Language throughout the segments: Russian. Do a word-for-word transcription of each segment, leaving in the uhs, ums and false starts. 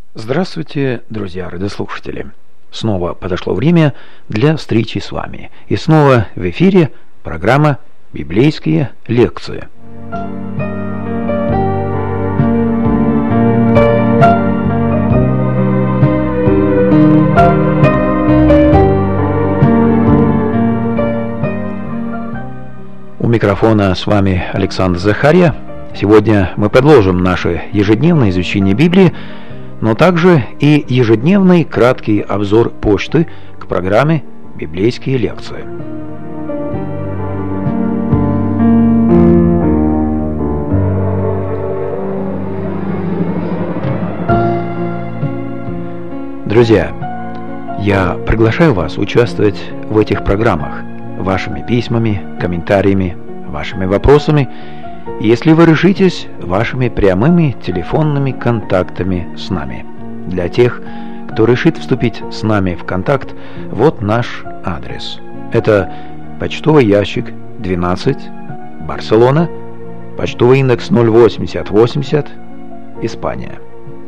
Здравствуйте, друзья радиослушатели! Снова подошло время для встречи с вами. И снова в эфире программа «Библейские лекции». У микрофона с вами Александр Захарья. Сегодня мы продолжим наше ежедневное изучение Библии, но также и ежедневный краткий обзор почты к программе «Библейские лекции». Друзья, я приглашаю вас участвовать в этих программах вашими письмами, комментариями, вашими вопросами, если вы решитесь, вашими прямыми телефонными контактами с нами. Для тех, кто решит вступить с нами в контакт, вот наш адрес. Это почтовый ящик двенадцать, Барселона, почтовый индекс ноль восемьдесят восемьдесят, Испания.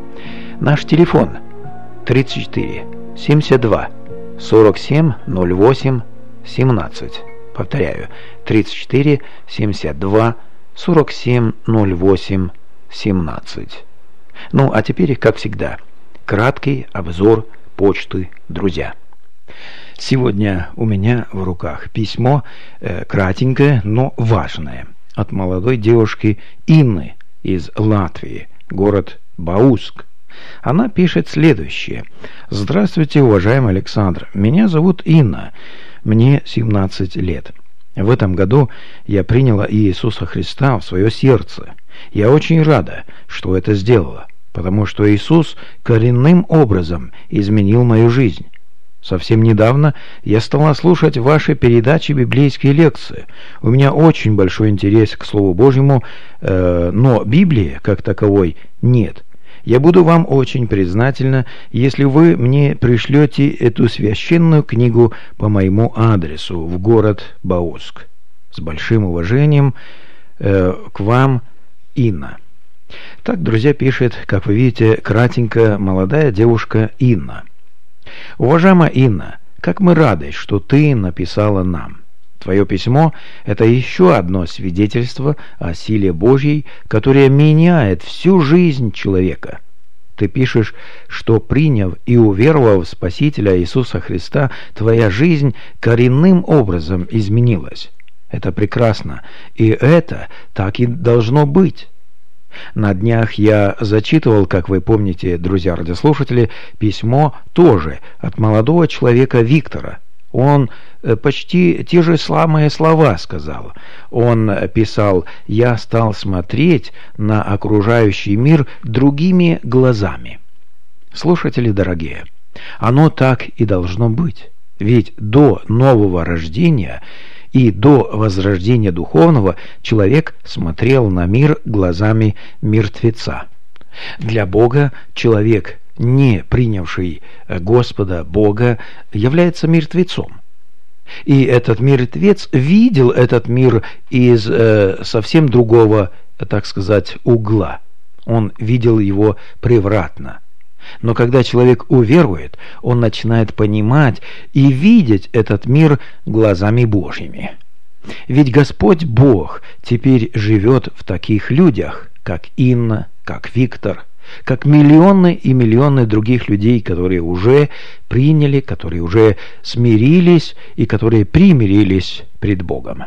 Наш телефон тридцать четыре семьдесят два сорок семь ноль восемь семнадцать. Повторяю, тридцать четыре семьдесят два сорок семь ноль восемь семнадцать. Ну, а теперь, как всегда, краткий обзор почты, друзья. Сегодня у меня в руках письмо, э, кратенькое, но важное, от молодой девушки Инны из Латвии, город Бауск. Она пишет следующее. «Здравствуйте, уважаемый Александр. Меня зовут Инна. Мне семнадцать лет. В этом году я приняла Иисуса Христа в свое сердце. Я очень рада, что это сделала, потому что Иисус коренным образом изменил мою жизнь. Совсем недавно я стала слушать ваши передачи «Библейские лекции». У меня очень большой интерес к Слову Божьему, э, но Библии, как таковой, нет. Я буду вам очень признательна, если вы мне пришлете эту священную книгу по моему адресу в город Бауск. С большим уважением э, к вам, Инна». Так, друзья, пишет, как вы видите, кратенько молодая девушка Инна. «Уважаемая Инна, как мы рады, что ты написала нам. Твое письмо – это еще одно свидетельство о силе Божьей, которая меняет всю жизнь человека. Ты пишешь, что, приняв и уверовав в Спасителя Иисуса Христа, твоя жизнь коренным образом изменилась. Это прекрасно, и это так и должно быть. На днях я зачитывал, как вы помните, друзья радиослушатели, письмо тоже от молодого человека Виктора. Он почти те же самые слова сказал. Он писал: «Я стал смотреть на окружающий мир другими глазами». Слушатели дорогие, оно так и должно быть. Ведь до нового рождения и до возрождения духовного человек смотрел на мир глазами мертвеца. Для Бога человек, не принявший Господа Бога, является мертвецом. И этот мертвец видел этот мир из э, совсем другого, так сказать, угла. Он видел его превратно. Но когда человек уверует, он начинает понимать и видеть этот мир глазами Божьими. Ведь Господь Бог теперь живет в таких людях, как Инна, как Виктор, как миллионы и миллионы других людей, которые уже приняли, которые уже смирились и которые примирились пред Богом.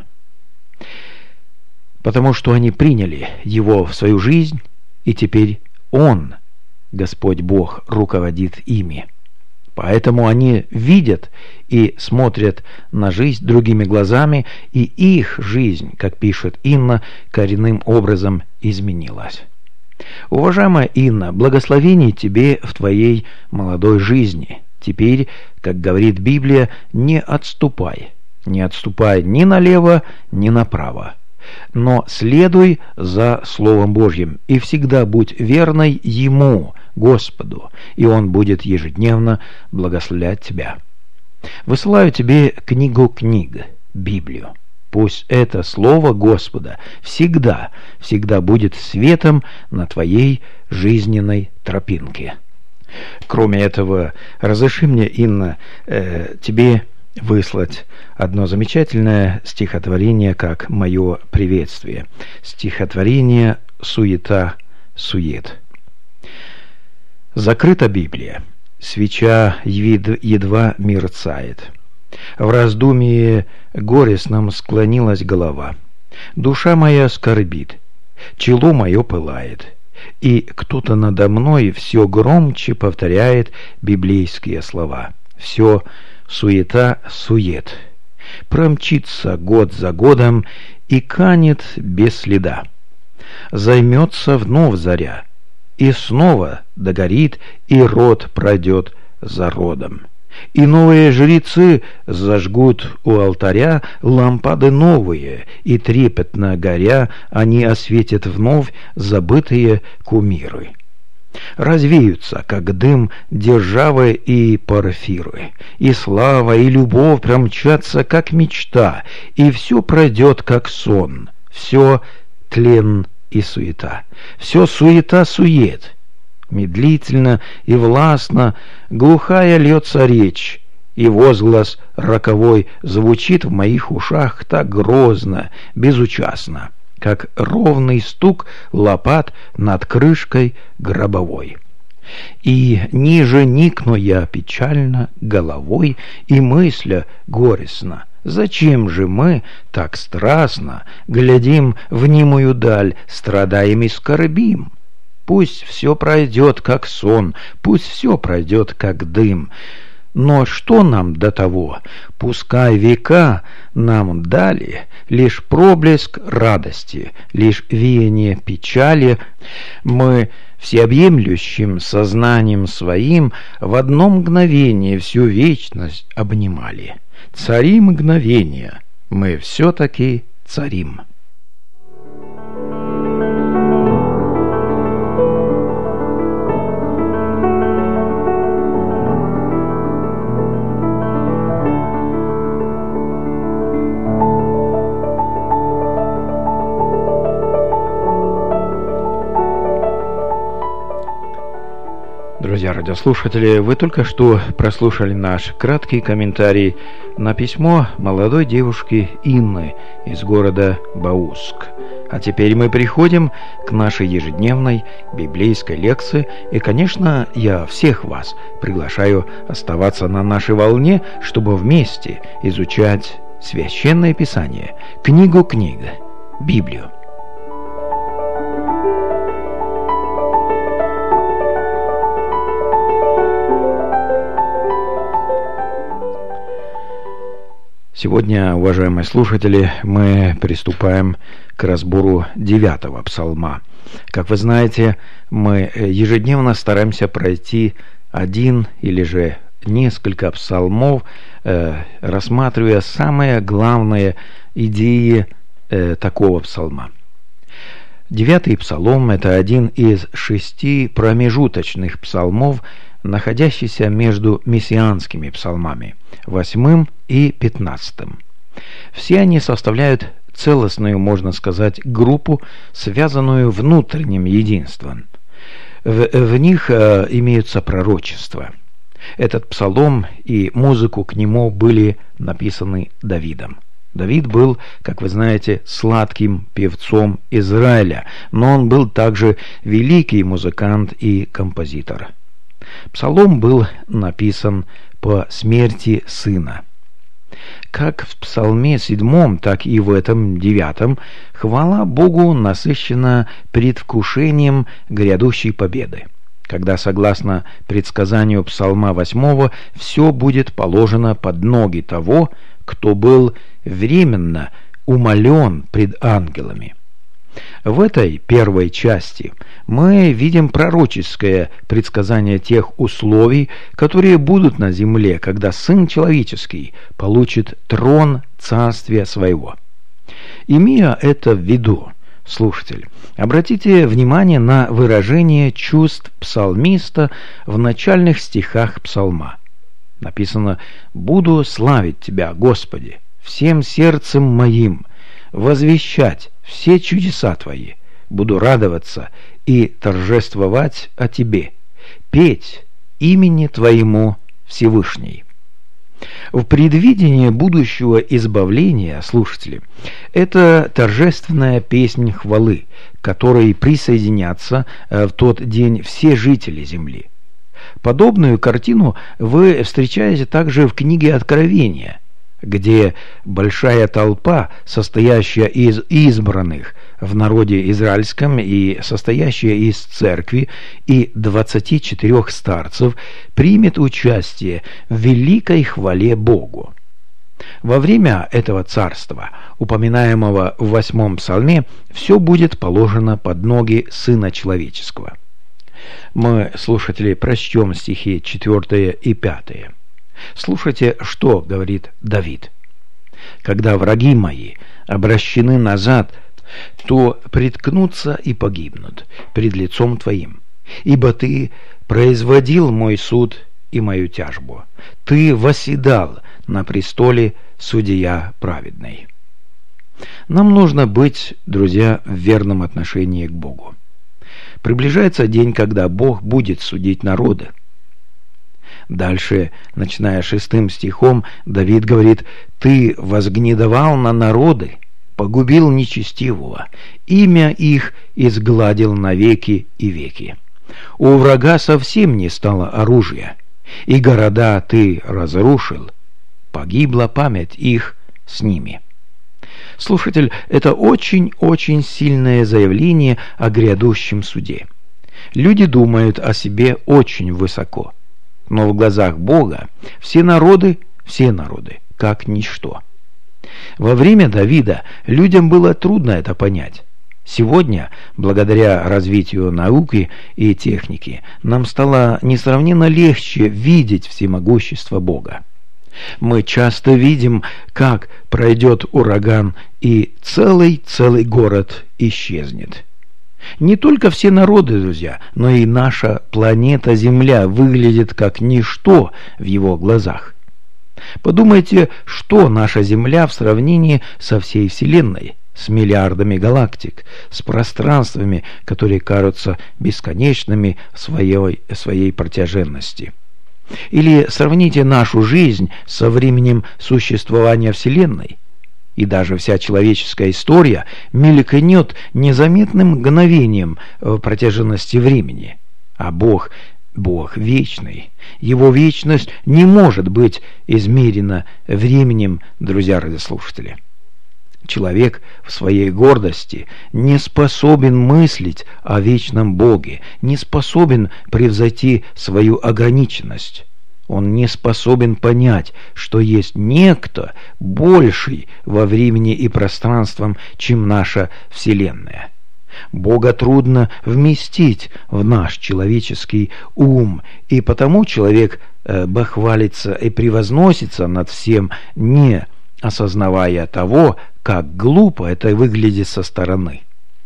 Потому что они приняли Его в свою жизнь, и теперь Он, Господь Бог, руководит ими. Поэтому они видят и смотрят на жизнь другими глазами, и их жизнь, как пишет Инна, коренным образом изменилась. Уважаемая Инна, благословений тебе в твоей молодой жизни. Теперь, как говорит Библия, не отступай. Не отступай ни налево, ни направо. Но следуй за Словом Божьим и всегда будь верной Ему, Господу, и Он будет ежедневно благословлять тебя. Высылаю тебе книгу книг, Библию. Пусть это Слово Господа всегда, всегда будет светом на твоей жизненной тропинке. Кроме этого, разреши мне, Инна, э, тебе выслать одно замечательное стихотворение как мое приветствие. Стихотворение «Суета-сует». Закрыта Библия, свеча едва мерцает. В раздумье горестном склонилась голова. Душа моя скорбит, чело мое пылает, и кто-то надо мной все громче повторяет библейские слова. Все суета-сует, промчится год за годом и канет без следа. Займется вновь заря, и снова догорит, и род пройдет за родом. И новые жрецы зажгут у алтаря лампады новые, и трепетно горя они осветят вновь забытые кумиры. Развеются, как дым, державы и порфиры, и слава, и любовь промчатся, как мечта, и все пройдет, как сон, все тлен и суета, все суета-сует. Медлительно и властно глухая льется речь, и возглас роковой звучит в моих ушах так грозно, безучастно, как ровный стук лопат над крышкой гробовой. И ниже никну я печально головой и мысля горестно: зачем же мы так страстно глядим в немую даль, страдаем и скорбим? Пусть все пройдет, как сон, пусть все пройдет, как дым. Но что нам до того? Пускай века нам дали лишь проблеск радости, лишь веяние печали. Мы всеобъемлющим сознанием своим в одно мгновение всю вечность обнимали. Цари мгновения, мы все-таки царим. Друзья радиослушатели, вы только что прослушали наш краткий комментарий на письмо молодой девушки Инны из города Бауск. А теперь мы переходим к нашей ежедневной библейской лекции. И, конечно, я всех вас приглашаю оставаться на нашей волне, чтобы вместе изучать Священное Писание, книгу книг, Библию. Сегодня, уважаемые слушатели, мы приступаем к разбору девятого псалма. Как вы знаете, мы ежедневно стараемся пройти один или же несколько псалмов, э, рассматривая самые главные идеи э, такого псалма. Девятый псалом – это один из шести промежуточных псалмов, находящийся между мессианскими псалмами, восьмым и пятнадцатым. Все они составляют целостную, можно сказать, группу, связанную внутренним единством. В, в них э, имеются пророчества. Этот псалом и музыку к нему были написаны Давидом. Давид был, как вы знаете, сладким певцом Израиля, но он был также великий музыкант и композитор. Псалом был написан по смерти сына. Как в псалме седьмом, так и в этом девятом хвала Богу насыщена предвкушением грядущей победы, когда, согласно предсказанию псалма восьмого, все будет положено под ноги того, кто был временно умолен пред ангелами. В этой первой части мы видим пророческое предсказание тех условий, которые будут на земле, когда Сын Человеческий получит трон царствия своего. Имея это в виду, слушатель, обратите внимание на выражение чувств псалмиста в начальных стихах псалма. Написано: «Буду славить Тебя, Господи, всем сердцем моим, возвещать все чудеса Твои, буду радоваться и торжествовать о Тебе, петь имени Твоему, Всевышний». В предвидении будущего избавления, слушатели, это торжественная песнь хвалы, к которой присоединятся в тот день все жители земли. Подобную картину вы встречаете также в книге Откровения, где большая толпа, состоящая из избранных в народе израильском и состоящая из церкви и двадцати четырех старцев, примет участие в великой хвале Богу. Во время этого царства, упоминаемого в восьмом псалме, все будет положено под ноги Сына Человеческого. Мы, слушатели, прочтем стихи четвёртое и пятое. Слушайте, что говорит Давид. «Когда враги мои обращены назад, то приткнутся и погибнут пред лицом Твоим. Ибо Ты производил мой суд и мою тяжбу. Ты восседал на престоле, судья праведный». Нам нужно быть, друзья, в верном отношении к Богу. Приближается день, когда Бог будет судить народы. Дальше, начиная шестым стихом, Давид говорит: «Ты возгнедовал на народы, погубил нечестивого, имя их изгладил навеки и веки. У врага совсем не стало оружия, и города ты разрушил, погибла память их с ними». Слушатель, это очень-очень сильное заявление о грядущем суде. Люди думают о себе очень высоко, но в глазах Бога все народы, все народы, как ничто. Во время Давида людям было трудно это понять. Сегодня, благодаря развитию науки и техники, нам стало несравненно легче видеть всемогущество Бога. Мы часто видим, как пройдет ураган, и целый-целый город исчезнет. Не только все народы, друзья, но и наша планета Земля выглядит как ничто в его глазах. Подумайте, что наша Земля в сравнении со всей Вселенной, с миллиардами галактик, с пространствами, которые кажутся бесконечными в своей, своей протяженности. Или сравните нашу жизнь со временем существования Вселенной, и даже вся человеческая история мелькнет незаметным мгновением в протяженности времени. А Бог, Бог вечный. Его вечность не может быть измерена временем, друзья радиослушатели. Человек в своей гордости не способен мыслить о вечном Боге, не способен превзойти свою ограниченность. Он не способен понять, что есть некто больший во времени и пространстве, чем наша Вселенная. Бога трудно вместить в наш человеческий ум, и потому человек э, бахвалится и превозносится над всем, не осознавая того, как глупо это выглядит со стороны.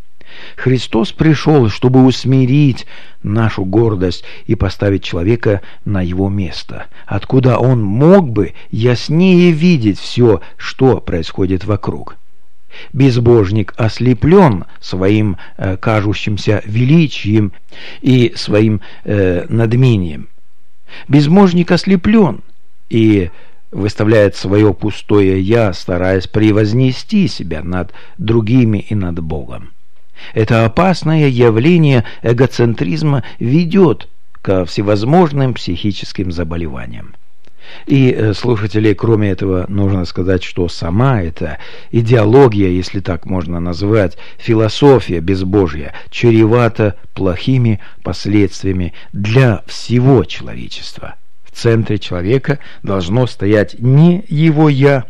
Христос пришел, чтобы усмирить нашу гордость и поставить человека на его место, откуда он мог бы яснее видеть все, что происходит вокруг. Безбожник ослеплен своим э, кажущимся величием и своим э, надмением. Безбожник ослеплен и выставляет свое пустое «я», стараясь превознести себя над другими и над Богом. Это опасное явление эгоцентризма ведет ко всевозможным психическим заболеваниям. И, слушатели, кроме этого, нужно сказать, что сама эта идеология, если так можно назвать, философия безбожия, чревата плохими последствиями для всего человечества. В центре человека должно стоять не его «я»,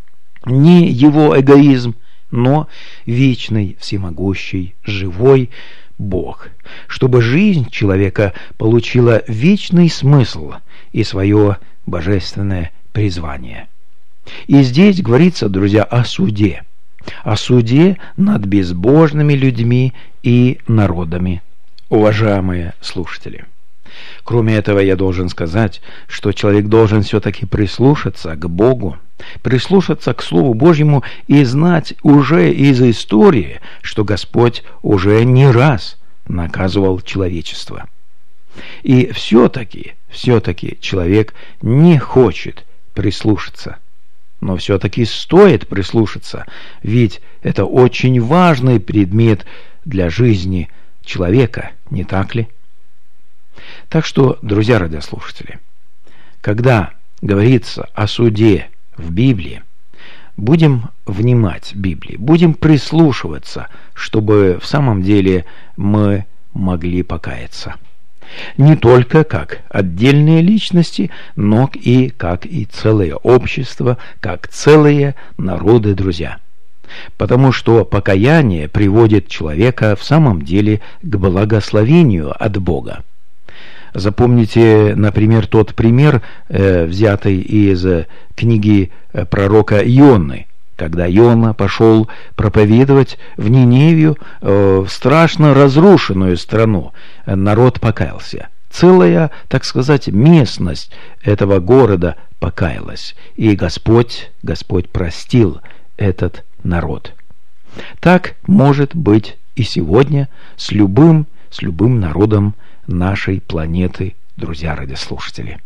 не его эгоизм, но вечный, всемогущий, живой Бог, чтобы жизнь человека получила вечный смысл и свое божественное призвание. И здесь говорится, друзья, о суде, о суде над безбожными людьми и народами. Уважаемые слушатели, кроме этого, я должен сказать, что человек должен все-таки прислушаться к Богу, прислушаться к Слову Божьему и знать уже из истории, что Господь уже не раз наказывал человечество. И все-таки, все-таки человек не хочет прислушаться. Но все-таки стоит прислушаться, ведь это очень важный предмет для жизни человека, не так ли? Так что, друзья радиослушатели, когда говорится о суде в Библии, будем внимать Библии, будем прислушиваться, чтобы в самом деле мы могли покаяться. Не только как отдельные личности, но и как и целое общество, как целые народы, друзья. Потому что покаяние приводит человека в самом деле к благословению от Бога. Запомните, например, тот пример, э, взятый из книги пророка Ионны, когда Иона пошел проповедовать в Ниневию, э, в страшно разрушенную страну. Народ покаялся. Целая, так сказать, местность этого города покаялась. И Господь, Господь простил этот народ. Так может быть и сегодня с любым, с любым народом нашей планеты, друзья радиослушатели.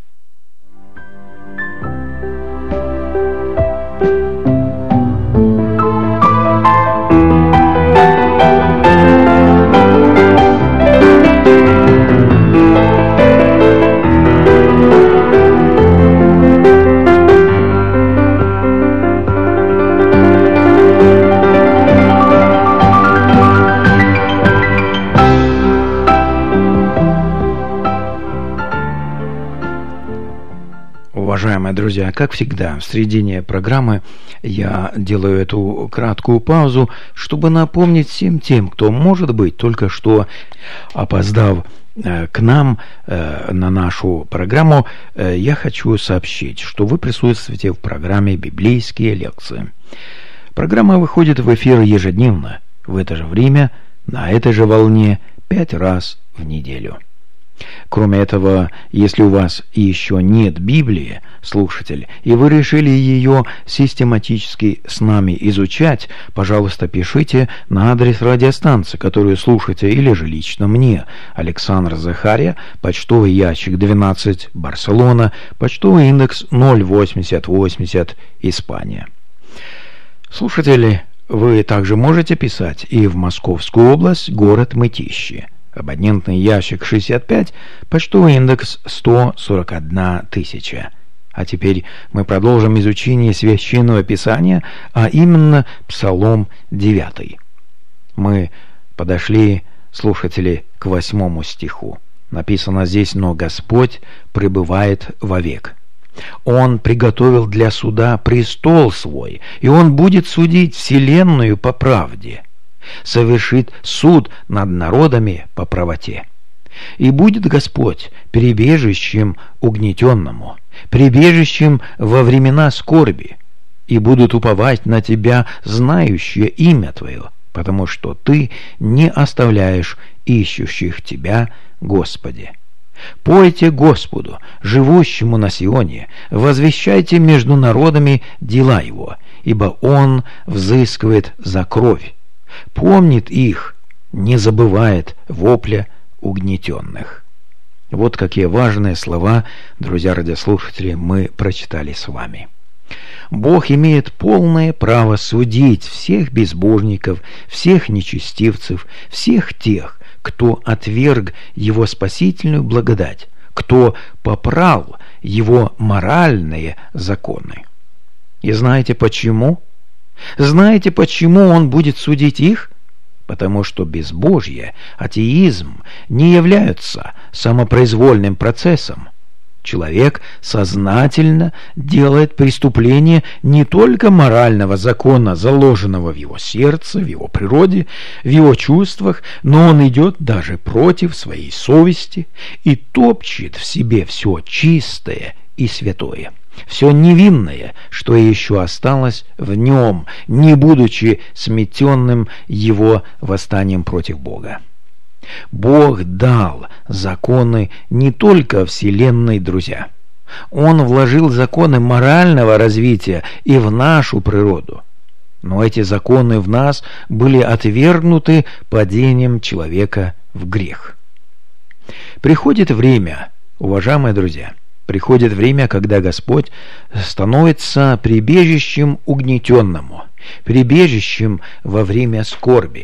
Уважаемые друзья, как всегда, в середине программы я делаю эту краткую паузу, чтобы напомнить всем тем, кто, может быть, только что опоздав э, к нам э, на нашу программу, э, я хочу сообщить, что вы присутствуете в программе «Библейские лекции». Программа выходит в эфир ежедневно, в это же время, на этой же волне, пять раз в неделю. Кроме этого, если у вас еще нет Библии, слушатель, и вы решили ее систематически с нами изучать, пожалуйста, пишите на адрес радиостанции, которую слушаете, или же лично мне, Александр Захария, почтовый ящик двенадцать, Барселона, почтовый индекс ноль восемьдесят восемьдесят, Испания. Слушатели, вы также можете писать и в Московскую область, город Мытищи. Абонентный ящик шестьдесят пять, почтовый индекс сто сорок одна тысяча. А теперь мы продолжим изучение Священного Писания, а именно Псалом девятый. Мы подошли, слушатели, к восьмому стиху. Написано здесь: «Но Господь пребывает вовек. Он приготовил для суда престол свой, и Он будет судить вселенную по правде. Совершит суд над народами по правоте. И будет Господь прибежищем угнетенному, прибежищем во времена скорби, и будут уповать на Тебя, знающие имя Твое, потому что Ты не оставляешь ищущих Тебя, Господи. Пойте Господу, живущему на Сионе, возвещайте между народами дела Его, ибо Он взыскивает за кровь, помнит их, не забывает вопля угнетенных». Вот какие важные слова, друзья радиослушатели, мы прочитали с вами. Бог имеет полное право судить всех безбожников, всех нечестивцев, всех тех, кто отверг Его спасительную благодать, кто попрал Его моральные законы. И знаете почему? Знаете, почему Он будет судить их? Потому что безбожие, атеизм не являются самопроизвольным процессом. Человек сознательно делает преступление не только морального закона, заложенного в его сердце, в его природе, в его чувствах, но он идет даже против своей совести и топчет в себе все чистое и святое, все невинное, что еще осталось в нем, не будучи сметенным его восстанием против Бога. Бог дал законы не только вселенной, друзья. Он вложил законы морального развития и в нашу природу. Но эти законы в нас были отвергнуты падением человека в грех. Приходит время, уважаемые друзья, приходит время, когда Господь становится прибежищем угнетенному, прибежищем во время скорби.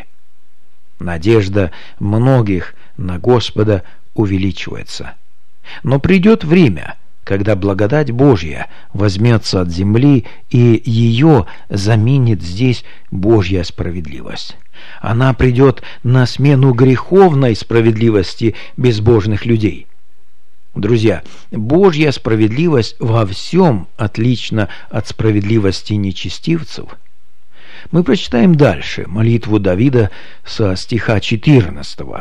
Надежда многих на Господа увеличивается. Но придет время, когда благодать Божья возьмется от земли, и ее заменит здесь Божья справедливость. Она придет на смену греховной справедливости безбожных людей. Друзья, Божья справедливость во всем отлична от справедливости нечестивцев. Мы прочитаем дальше молитву Давида со стиха четырнадцатого.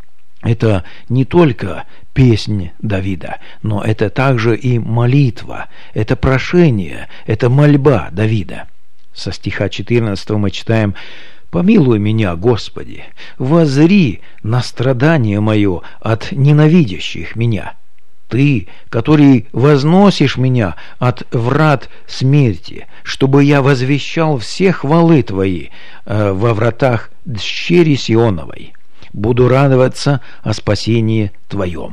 Это не только песнь Давида, но это также и молитва, это прошение, это мольба Давида. Со стиха четырнадцатого мы читаем: «Помилуй меня, Господи, воззри на страдание мое от ненавидящих меня. Ты, который возносишь меня от врат смерти, чтобы я возвещал все хвалы Твои э, во вратах дщери Сионовой. Буду радоваться о спасении Твоем».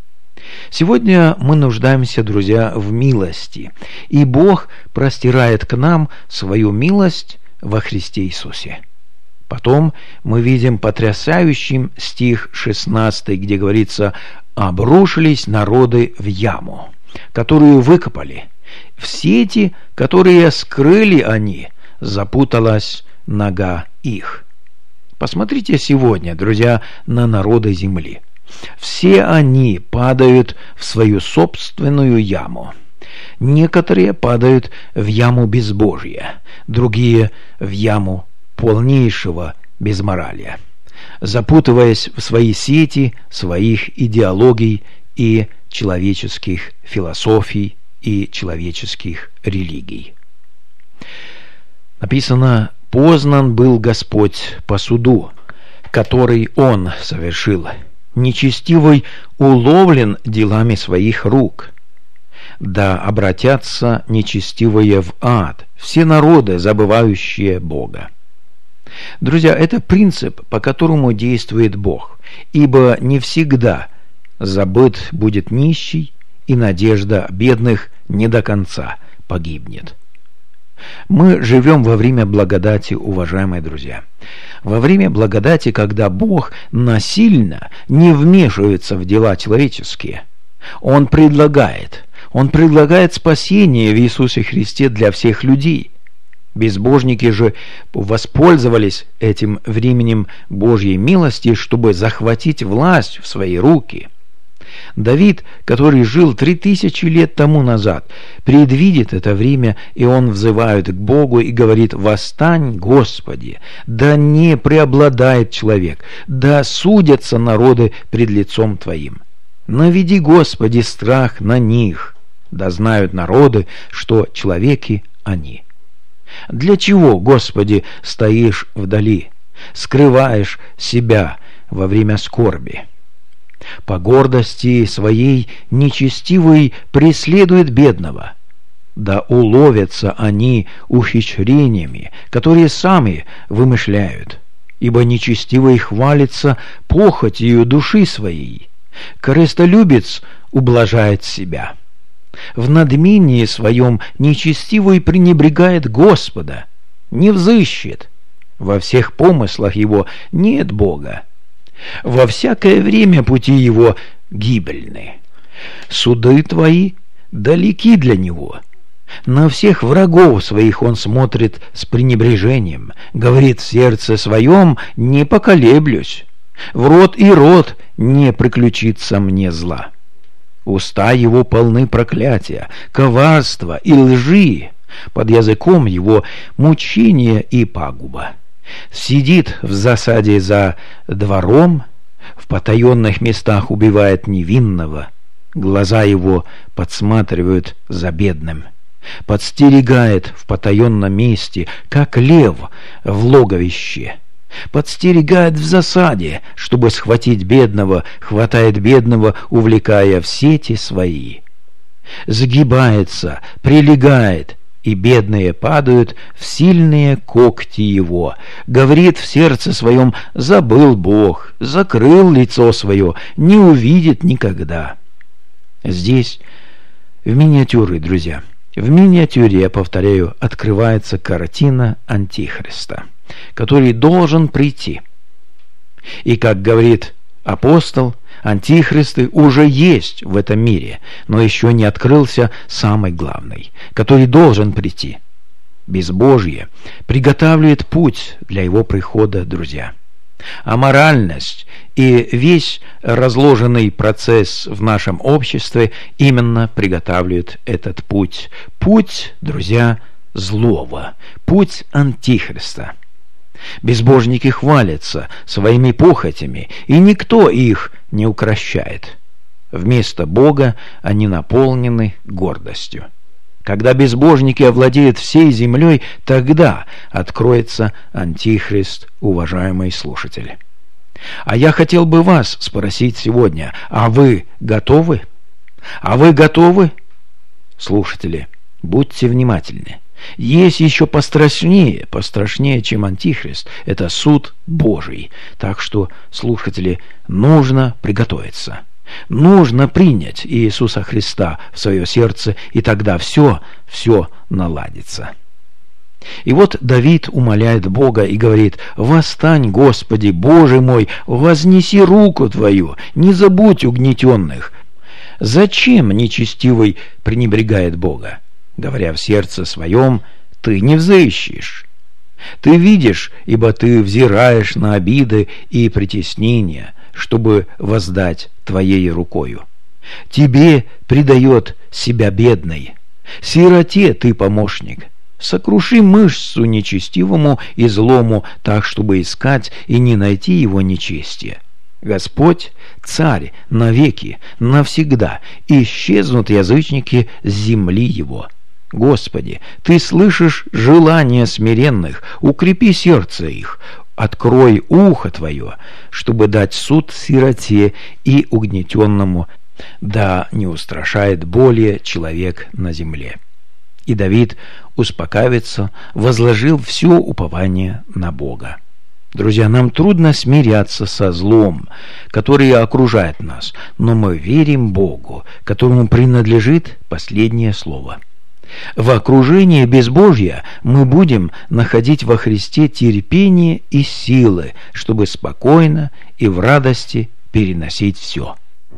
Сегодня мы нуждаемся, друзья, в милости, и Бог простирает к нам свою милость во Христе Иисусе. Потом мы видим потрясающий стих шестнадцатый, где говорится: «Обрушились народы в яму, которую выкопали. В сети, которые скрыли они, запуталась нога их». Посмотрите сегодня, друзья, на народы земли. Все они падают в свою собственную яму. Некоторые падают в яму безбожия, другие в яму полнейшего безморалия, запутываясь в свои сети своих идеологий и человеческих философий и человеческих религий. Написано: «Познан был Господь по суду, который Он совершил. Нечестивый уловлен делами своих рук. Да обратятся нечестивые в ад, все народы, забывающие Бога». Друзья, это принцип, по которому действует Бог, ибо не всегда забыт будет нищий, и надежда бедных не до конца погибнет. Мы живем во время благодати, уважаемые друзья. Во время благодати, когда Бог насильно не вмешивается в дела человеческие. Он предлагает, Он предлагает спасение в Иисусе Христе для всех людей. Безбожники же воспользовались этим временем Божьей милости, чтобы захватить власть в свои руки. Давид, который жил три тысячи лет тому назад, предвидит это время, и он взывает к Богу и говорит: «Восстань, Господи, да не преобладает человек, да судятся народы пред лицом Твоим. Наведи, Господи, страх на них, да знают народы, что человеки они». Для чего, Господи, стоишь вдали, скрываешь себя во время скорби? По гордости своей нечестивый преследует бедного. Да уловятся они ухищрениями, которые сами вымышляют, ибо нечестивый хвалится похотью души своей. Корыстолюбец ублажает себя. В надмении своем нечестивый пренебрегает Господа, не взыщет. Во всех помыслах его нет Бога. Во всякое время пути его гибельны. Суды твои далеки для него. На всех врагов своих он смотрит с пренебрежением. Говорит в сердце своем: не поколеблюсь. В рот и рот не приключится мне зла. Уста его полны проклятия, коварства и лжи. Под языком его мучение и пагуба. Сидит в засаде за двором, в потаенных местах убивает невинного. Глаза его подсматривают за бедным. Подстерегает в потаенном месте, как лев в логовище. Подстерегает в засаде, чтобы схватить бедного, хватает бедного, увлекая в сети свои. Сгибается, прилегает, и бедные падают в сильные когти его. Говорит в сердце своем: забыл Бог, закрыл лицо свое, не увидит никогда. Здесь в миниатюре, друзья, в миниатюре, я повторяю, открывается картина Антихриста, который должен прийти. И, как говорит апостол, антихристы уже есть в этом мире, но еще не открылся самый главный, который должен прийти. Безбожие приготавливает путь для его прихода, друзья. Аморальность и весь разложенный процесс в нашем обществе именно приготавливает этот путь. Путь, друзья, злого, путь Антихриста. Безбожники хвалятся своими похотями, и никто их не укрощает. Вместо Бога они наполнены гордостью. Когда безбожники овладеют всей землей, тогда откроется Антихрист, уважаемые слушатели. А я хотел бы вас спросить сегодня: а вы готовы? А вы готовы? Слушатели, будьте внимательны. Есть еще пострашнее, пострашнее, чем Антихрист. Это суд Божий. Так что, слушатели, нужно приготовиться. Нужно принять Иисуса Христа в свое сердце, и тогда все, все наладится. И вот Давид умоляет Бога и говорит: «Восстань, Господи, Боже мой, вознеси руку Твою, не забудь угнетенных». Зачем нечестивый пренебрегает Бога? Говоря в сердце своем: ты не взыщешь. Ты видишь, ибо ты взираешь на обиды и притеснения, чтобы воздать твоею рукою. Тебе предает себя бедный. Сироте ты помощник. Сокруши мышцу нечестивому и злому, так, чтобы искать и не найти его нечестие. Господь – царь навеки, навсегда, исчезнут язычники с земли его. Господи, Ты слышишь желания смиренных, укрепи сердце их, открой ухо Твое, чтобы дать суд сироте и угнетенному, да не устрашает более человек на земле». И Давид успокаивается, возложил все упование на Бога. Друзья, нам трудно смиряться со злом, которое окружает нас, но мы верим Богу, которому принадлежит последнее слово. В окружении безбожья мы будем находить во Христе терпение и силы, чтобы спокойно и в радости переносить все.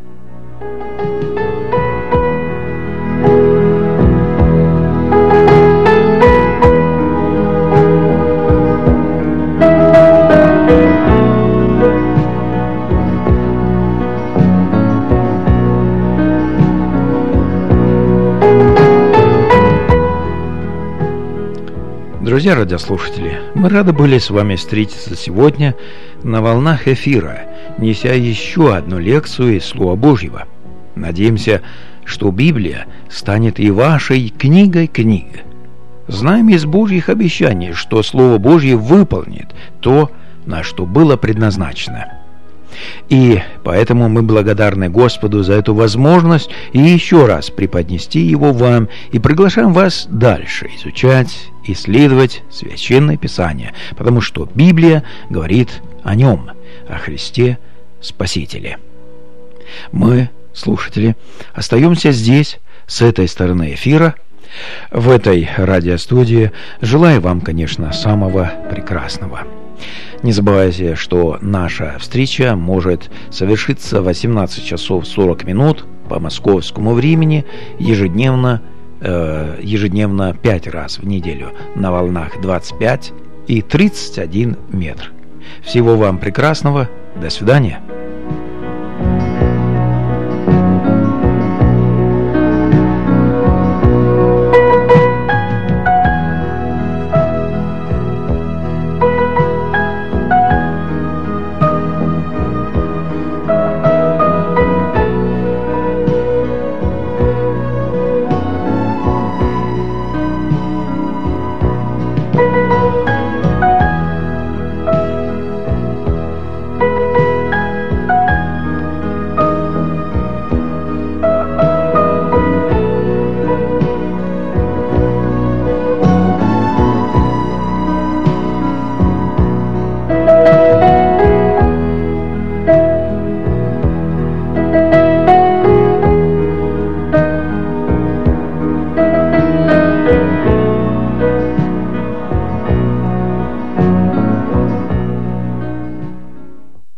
Друзья радиослушатели, мы рады были с вами встретиться сегодня на волнах эфира, неся еще одну лекцию из Слова Божьего. Надеемся, что Библия станет и вашей книгой книг. Знаем из Божьих обещаний, что Слово Божье выполнит то, на что было предназначено. И поэтому мы благодарны Господу за эту возможность и еще раз преподнести его вам, и приглашаем вас дальше изучать, исследовать Священное Писание, потому что Библия говорит о нем, о Христе Спасителе. Мы, слушатели, остаемся здесь, с этой стороны эфира, в этой радиостудии. Желаю вам, конечно, самого прекрасного. Не забывайте, что наша встреча может совершиться в восемнадцать часов сорок минут по московскому времени ежедневно, э, ежедневно пять раз в неделю на волнах двадцать пять и тридцать один метр. Всего вам прекрасного. До свидания.